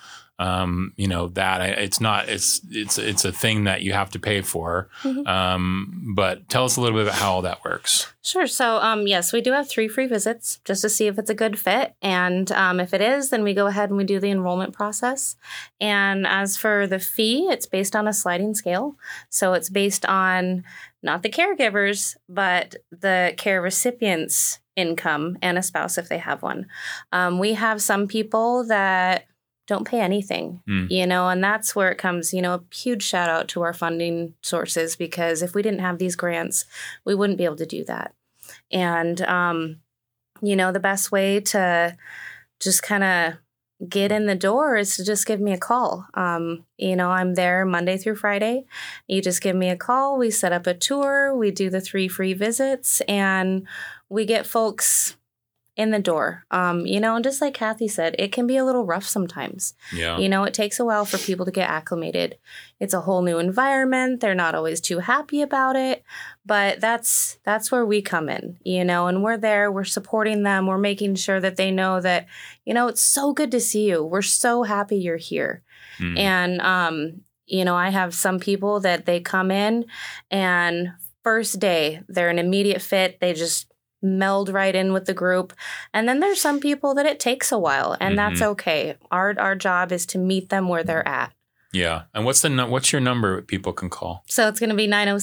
it's a thing that you have to pay for. But tell us a little bit about how all that works. Sure. So, yes, we do have 3 free visits just to see if it's a good fit. And if it is, then we go ahead and we do the enrollment process. And as for the fee, it's based on a sliding scale. So it's based on not the caregivers, but the care recipient's income and a spouse if they have one. We have some people that don't pay anything, and that's where it comes, a huge shout out to our funding sources, because if we didn't have these grants, we wouldn't be able to do that. And, the best way to just kind of get in the door is to just give me a call. I'm there Monday through Friday. You just give me a call. We set up a tour. We do the 3 free visits, and we get folks in the door. And just like Kathy said, it can be a little rough sometimes. Yeah. It takes a while for people to get acclimated. It's a whole new environment. They're not always too happy about it, but that's where we come in, and we're there, we're supporting them. We're making sure that they know that, it's so good to see you. We're so happy you're here. And, I have some people that they come in and first day, they're an immediate fit. They just meld right in with the group. And then there's some people that it takes a while, and that's okay. Our job is to meet them where they're at. Yeah. And what's your number people can call? So it's going to be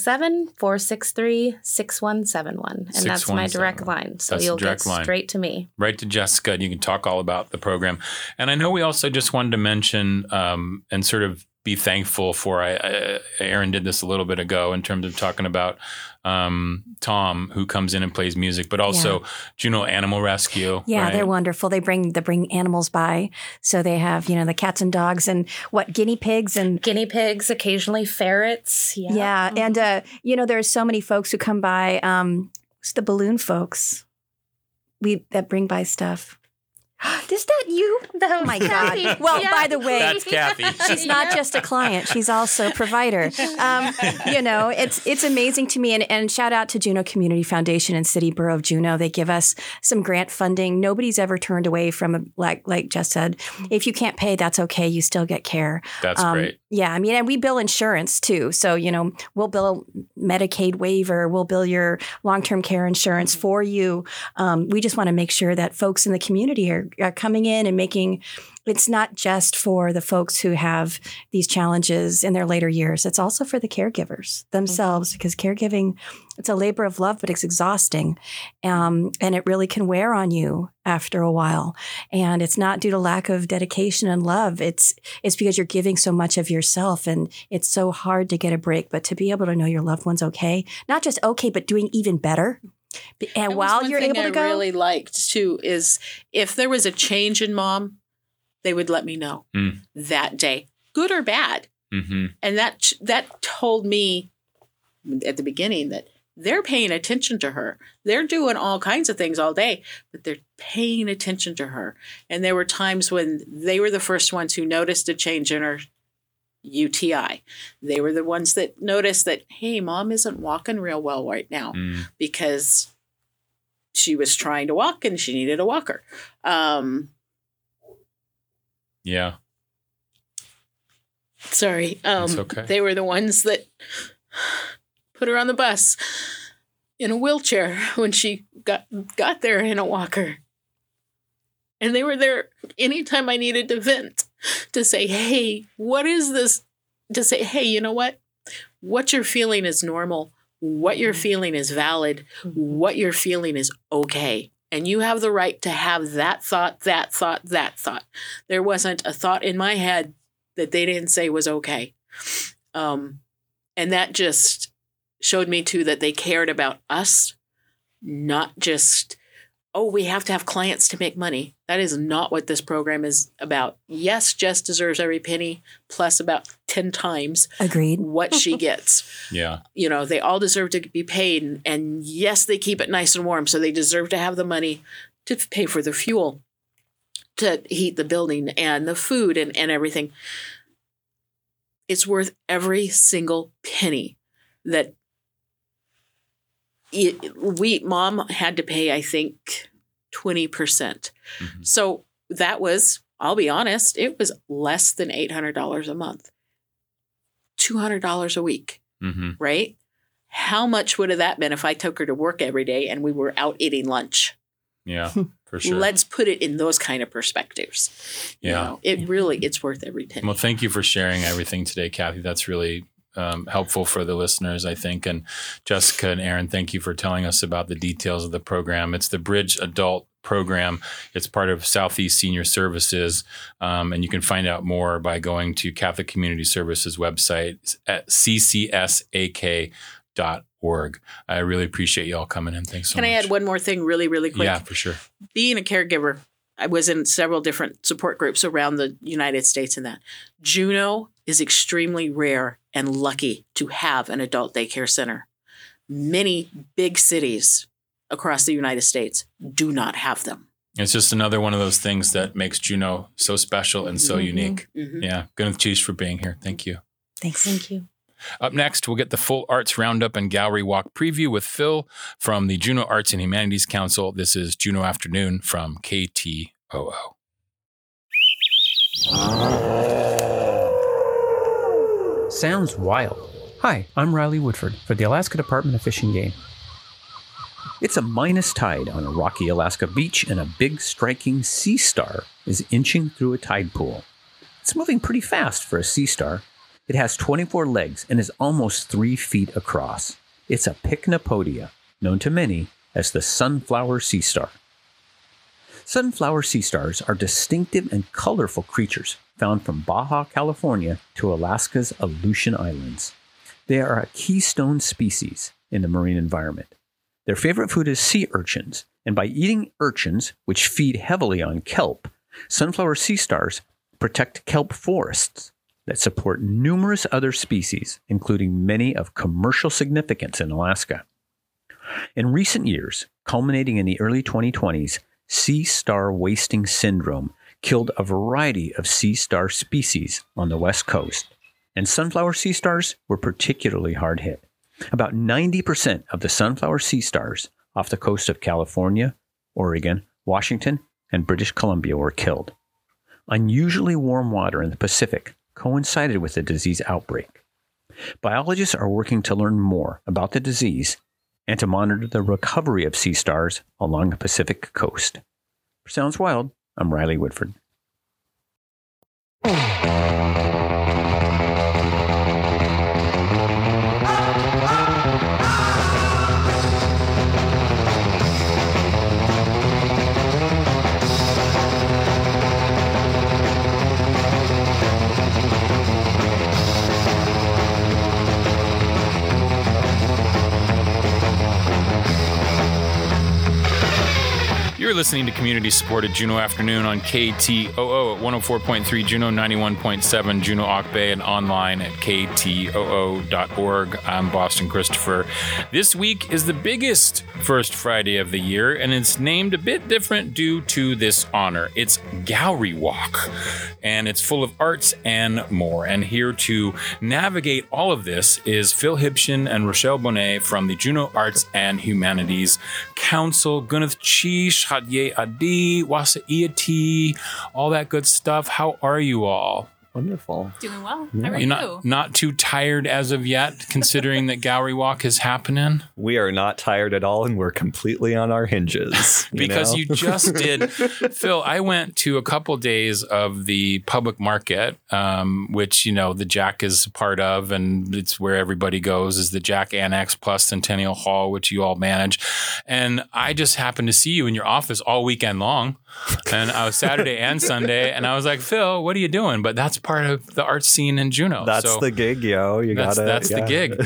907-463-6171. And that's my direct line. So you'll get straight to me. Right to Jessica, and you can talk all about the program. And I know we also just wanted to mention and sort of be thankful for, Aaron did this a little bit ago in terms of talking about Tom, who comes in and plays music, but also Juneau Animal Rescue. Yeah, right? They're wonderful. They bring animals by. So they have, the cats and dogs and guinea pigs, occasionally ferrets. Yeah. And, there's so many folks who come by. It's the balloon folks that bring by stuff. Is that you? Oh my God. Well, by the way, that's Kathy. She's not just a client. She's also a provider. It's amazing to me. And shout out to Juneau Community Foundation and City Borough of Juneau. They give us some grant funding. Nobody's ever turned away from, like Jess said, if you can't pay, that's okay. You still get care. That's great. Yeah. I mean, and we bill insurance too. So, we'll bill Medicaid waiver. We'll bill your long-term care insurance for you. We just want to make sure that folks in the community are for coming in and making. It's not just for the folks who have these challenges in their later years. It's also for the caregivers themselves, because caregiving, it's a labor of love, but it's exhausting. And it really can wear on you after a while. And it's not due to lack of dedication and love. It's because you're giving so much of yourself, and it's so hard to get a break. But to be able to know your loved one's okay, not just okay, but doing even better. And while you're able to go. I really liked too is if there was a change in Mom, they would let me know that day, good or bad. Mm-hmm. And that told me at the beginning that they're paying attention to her. They're doing all kinds of things all day, but they're paying attention to her. And there were times when they were the first ones who noticed a change in her UTI. They were the ones that noticed that, hey, Mom isn't walking real well right now because she was trying to walk and she needed a walker. Yeah. Sorry. It's okay. They were the ones that put her on the bus in a wheelchair when she got there in a walker. And they were there anytime I needed to vent, to say, hey, what is this? To say, hey, you know what? What you're feeling is normal. What you're feeling is valid. What you're feeling is okay. And you have the right to have that thought, that thought, that thought. There wasn't a thought in my head that they didn't say was okay. And that just showed me, too, that they cared about us, not just, oh, we have to have clients to make money. That is not what this program is about. Yes, Jess deserves every penny, plus about 10 times Agreed. What she gets. Yeah. You know, they all deserve to be paid. And yes, they keep it nice and warm. So they deserve to have the money to pay for the fuel, to heat the building and the food and everything. It's worth every single penny that Mom had to pay, I think, 20%. Mm-hmm. So that was, I'll be honest, it was less than $800 a month. $200 a week, right? How much would have that been if I took her to work every day and we were out eating lunch? Yeah, for sure. Let's put it in those kind of perspectives. Yeah. You know, it's worth every penny. Well, thank you for sharing everything today, Kathy. That's really helpful for the listeners, I think. And Jessica and Aaron, thank you for telling us about the details of the program. It's the Bridge Adult Program. It's part of Southeast Senior Services. And you can find out more by going to Catholic Community Services website at ccsak.org. I really appreciate you all coming in. Thanks so much. Can I add one more thing really, really quick? Yeah, for sure. Being a caregiver, I was in several different support groups around the United States and that. Juneau is extremely rare and lucky to have an adult daycare center. Many big cities across the United States do not have them. It's just another one of those things that makes Juneau so special and so unique. Mm-hmm. Yeah. Gwyneth Cheese for being here. Thank you. Thanks. Thank you. Up next, we'll get the full Arts Roundup and Gallery Walk preview with Phil from the Juneau Arts and Humanities Council. This is Juneau Afternoon from KTOO. Sounds wild. Hi, I'm Riley Woodford for the Alaska Department of Fish and Game. It's a minus tide on a rocky Alaska beach, and a big striking sea star is inching through a tide pool. It's moving pretty fast for a sea star. It has 24 legs and is almost 3 feet across. It's a Pycnopodia, known to many as the sunflower sea star. Sunflower sea stars are distinctive and colorful creatures found from Baja California to Alaska's Aleutian Islands. They are a keystone species in the marine environment. Their favorite food is sea urchins, and by eating urchins, which feed heavily on kelp, sunflower sea stars protect kelp forests that support numerous other species, including many of commercial significance in Alaska. In recent years, culminating in the early 2020s, sea star wasting syndrome killed a variety of sea star species on the West Coast, and sunflower sea stars were particularly hard hit. About 90% of the sunflower sea stars off the coast of California, Oregon, Washington, and British Columbia were killed. Unusually warm water in the Pacific coincided with the disease outbreak. Biologists are working to learn more about the disease and to monitor the recovery of sea stars along the Pacific coast. Sounds wild, I'm Riley Woodford. You're listening to community-supported Juneau Afternoon on KTOO at 104.3 Juneau, 91.7 Juneau Auk Bay, and online at ktoo.org. I'm Boston Christopher. This week is the biggest First Friday of the year, and it's named a bit different due to this honor. It's Gallery Walk, and it's full of arts and more. And here to navigate all of this is Phil Hibshin and Rochelle Bonet from the Juneau Arts and Humanities Council. Gunath Chish, Hadye Adi, Wasa Iati, all that good stuff. How are you all? Wonderful. Doing well. How are You're not too tired as of yet, considering that Gallery Walk is happening? We are not tired at all, and we're completely on our hinges. Because you just did. Phil, I went to a couple days of the public market, which, the Jack is part of, and it's where everybody goes, is the Jack Annex plus Centennial Hall, which you all manage. And I just happened to see you in your office all weekend long. And I was Saturday and Sunday, and I was like, Phil, what are you doing? But that's part of the art scene in Juneau. That's the gig, yo. That's the gig.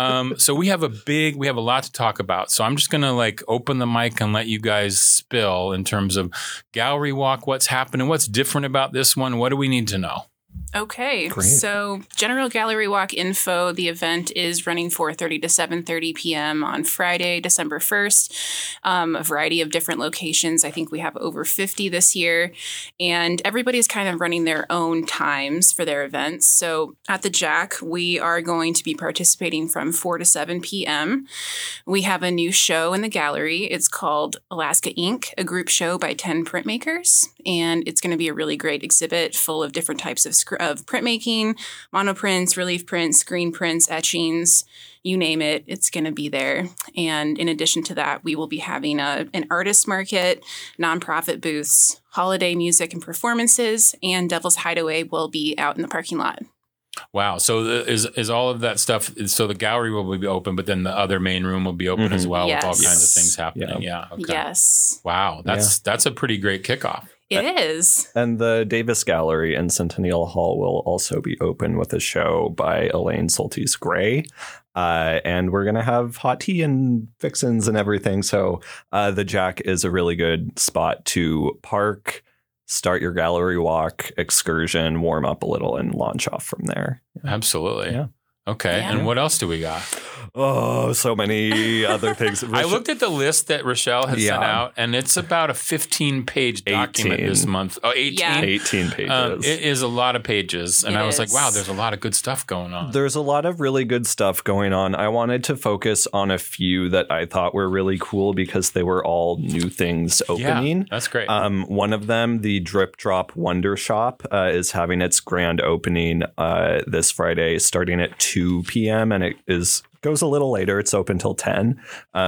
So we have a lot to talk about. So I'm just going to open the mic and let you guys spill in terms of Gallery Walk, what's happening, what's different about this one, what do we need to know? Okay, Great. So General Gallery Walk info, the event is running 4:30 to 7:30 p.m. on Friday, December 1st. A variety of different locations. I think we have over 50 this year. And everybody's kind of running their own times for their events. So at the Jack, we are going to be participating from 4 to 7 p.m. We have a new show in the gallery. It's called Alaska Ink, a group show by 10 printmakers. And it's going to be a really great exhibit full of different types of printmaking, monoprints, relief prints, screen prints, etchings, you name it, it's going to be there. And in addition to that, we will be having an artist market, nonprofit booths, holiday music and performances, and Devil's Hideaway will be out in the parking lot. Wow. So is all of that stuff, so the gallery will be open, but then the other main room will be open as well with all kinds of things happening. Yeah. Okay. Yes. Wow. That's a pretty great kickoff. It is. And the Davis Gallery in Centennial Hall will also be open with a show by Elaine Soltis Gray. And we're going to have hot tea and fixins and everything. So the Jack is a really good spot to park, start your gallery walk excursion, warm up a little, and launch off from there. Absolutely. Yeah. Okay. Yeah. And what else do we got? Oh, so many other things. I looked at the list that Rochelle has sent out, and it's about a 15-page document this month. Oh, 18? Yeah. 18 pages. It is a lot of pages. And I was like, wow, there's a lot of good stuff going on. There's a lot of really good stuff going on. I wanted to focus on a few that I thought were really cool because they were all new things opening. Yeah, that's great. One of them, the Drip Drop Wonder Shop, is having its grand opening this Friday starting at 2 p.m. and it goes a little later. It's open till 10.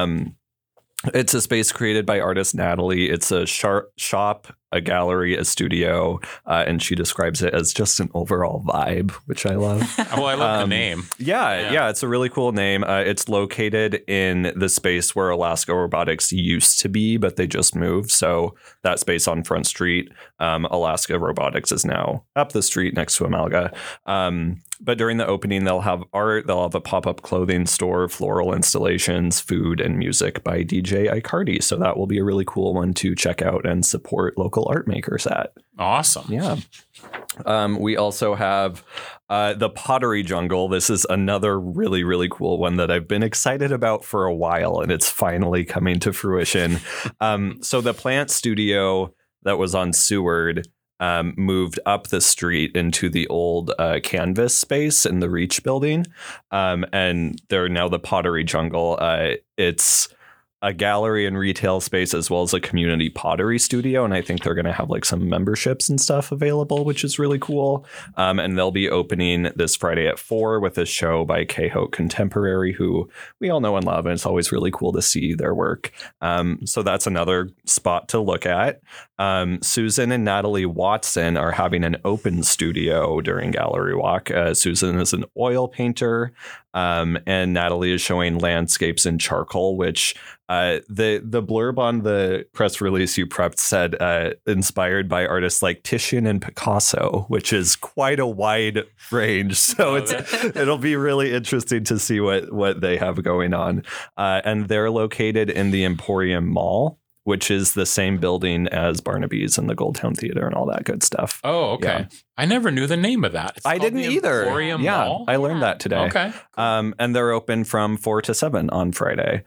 It's a space created by artist Natalie. It's a shop, a gallery, a studio, and she describes it as just an overall vibe, which I love. Well, I love the name. Yeah, it's a really cool name. It's located in the space where Alaska Robotics used to be, but they just moved. So that space on Front Street, Alaska Robotics is now up the street next to Amalga. But during the opening, they'll have art, they'll have a pop-up clothing store, floral installations, food, and music by DJ Icardi. So that will be a really cool one to check out and support local art makers at. Awesome. Yeah. We also have the Pottery Jungle. This is another really, really cool one that I've been excited about for a while, and it's finally coming to fruition. So the plant studio that was on Seward moved up the street into the old canvas space in the Reach building. And they're now the Pottery Jungle. It's a gallery and retail space, as well as a community pottery studio. And I think they're going to have like some memberships and stuff available, which is really cool. And they'll be opening this Friday at 4 with a show by K-Hote Contemporary, who we all know and love. And it's always really cool to see their work. So that's another spot to look at. Susan and Natalie Watson are having an open studio during Gallery Walk. Susan is an oil painter. And Natalie is showing landscapes in charcoal, which the blurb on the press release you prepped said inspired by artists like Titian and Picasso, which is quite a wide range. So it'll be really interesting to see what they have going on. And they're located in the Emporium Mall, which is the same building as Barnaby's and the Goldtown Theater and all that good stuff. Oh, okay. Yeah. I never knew the name of that. I didn't either. Emporium Mall? I learned that today. Okay. And they're open from 4 to 7 on Friday.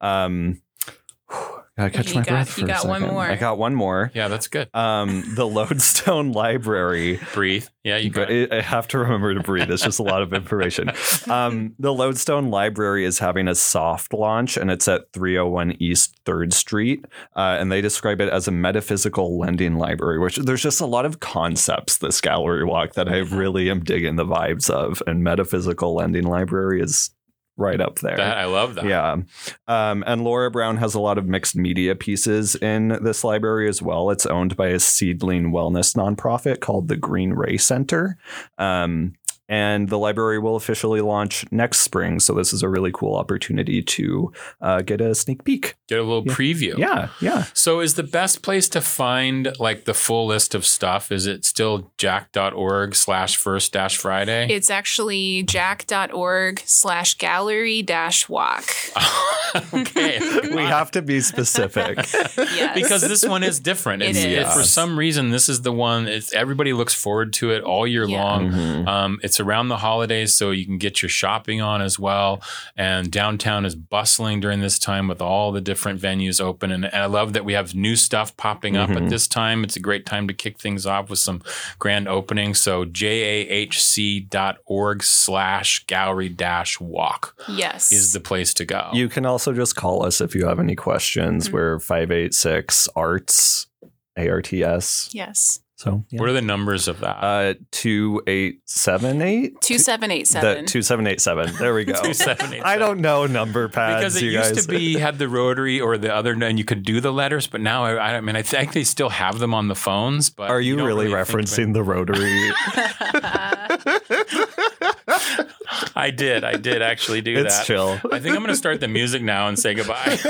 I catch my breath for a second. One more. I got one more. Yeah, that's good. The Lodestone Library. Breathe. Yeah, you got it. I have to remember to breathe. It's just a lot of information. The Lodestone Library is having a soft launch, and it's at 301 East 3rd Street. And they describe it as a metaphysical lending library, which there's just a lot of concepts this gallery walk that I really am digging the vibes of. And metaphysical lending library is right up there. I love that. Yeah. And Laura Brown has a lot of mixed media pieces in this library as well. It's owned by a seedling wellness nonprofit called the Green Ray Center. And the library will officially launch next spring. So this is a really cool opportunity to get a sneak peek. Get a little preview. Yeah. So is the best place to find like the full list of stuff? Is it still jack.org/first-Friday? It's actually jack.org/gallery-walk. Okay. We have to be specific. Yes. Because this one is different. It is. For some reason, this is the one, everybody looks forward to it all year long. Mm-hmm. It's around the holidays, so you can get your shopping on as well. And downtown is bustling during this time with all the different venues open. And I love that we have new stuff popping up at this time. It's a great time to kick things off with some grand openings. So jahc.org/gallery-walk yes, is the place to go. You can also just call us if you have any questions. We're 586-ARTS, ARTS. Yes. So what are the numbers of that? 2878? 2787. 2787. There we go. 2787. I don't know number pads. Because it used to be had the rotary or the other, and you could do the letters, but now I think they still have them on the phones. But are you really referencing the rotary? I did actually do that. It's chill. I think I'm going to start the music now and say goodbye.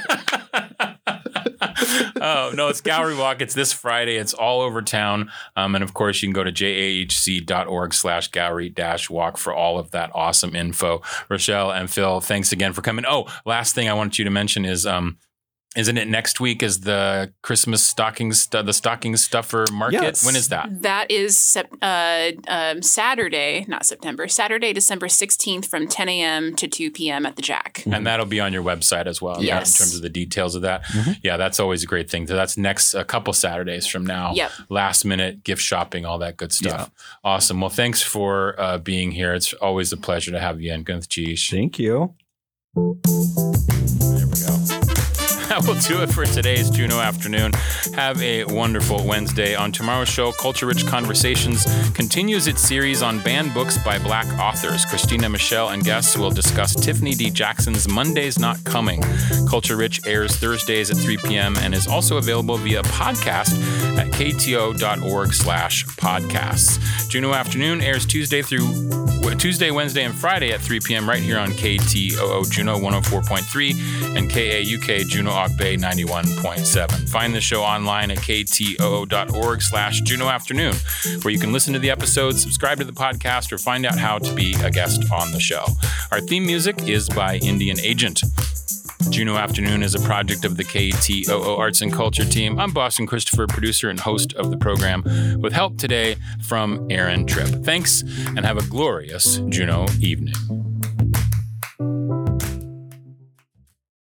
Oh, no, it's Gallery Walk. It's this Friday. It's all over town. And of course, you can go to jahc.org/gallery-walk for all of that awesome info. Rochelle and Phil, thanks again for coming. Oh, last thing I wanted you to mention is, isn't it next week is the Christmas stocking stuffer market? Yes. When is that? That is Saturday, December 16th from 10 a.m. to 2 p.m. at the Jack. And that'll be on your website as well. Yes. In terms of the details of that. Mm-hmm. Yeah, that's always a great thing. So that's a couple Saturdays from now. Yep. Last minute gift shopping, all that good stuff. Yeah. Awesome. Well, thanks for being here. It's always a pleasure to have you in. Thank you. There we go. That will do it for today's Juno Afternoon. Have a wonderful Wednesday. On tomorrow's show, Culture Rich Conversations continues its series on banned books by Black authors. Christina Michelle and guests will discuss Tiffany D. Jackson's Monday's Not Coming. Culture Rich airs Thursdays at 3 p.m. and is also available via podcast at kto.org/podcasts. Juno Afternoon airs Tuesday, Wednesday, and Friday at 3 p.m. right here on KTOO Juno 104.3 and KAUK Juno Ock Bay 91.7. Find the show online at ktoo.org/Juno Afternoon, where you can listen to the episodes, subscribe to the podcast, or find out how to be a guest on the show. Our theme music is by Indian Agent. Juno Afternoon is a project of the KTOO Arts and Culture team. I'm Boston Christopher, producer and host of the program, with help today from Aaron Tripp. Thanks, and have a glorious Juno evening.